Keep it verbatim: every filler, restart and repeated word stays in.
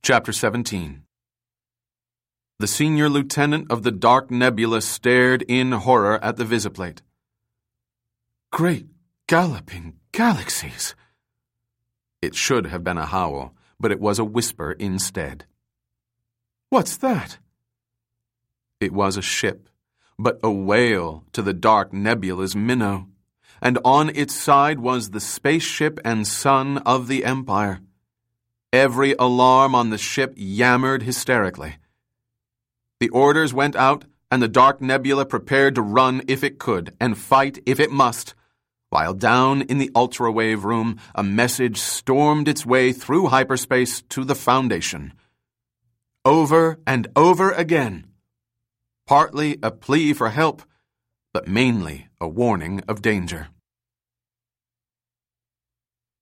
Chapter seventeen. The senior lieutenant of the Dark Nebula stared in horror at the visiplate. Great galloping galaxies! It should have been a howl, but it was a whisper instead. What's that? It was a ship, but a whale to the Dark Nebula's minnow, and on its side was the spaceship and sun of the Empire. Every alarm on the ship yammered hysterically. The orders went out, and the Dark Nebula prepared to run if it could, and fight if it must, while down in the ultrawave room a message stormed its way through hyperspace to the Foundation. Over and over again. Partly a plea for help, but mainly a warning of danger.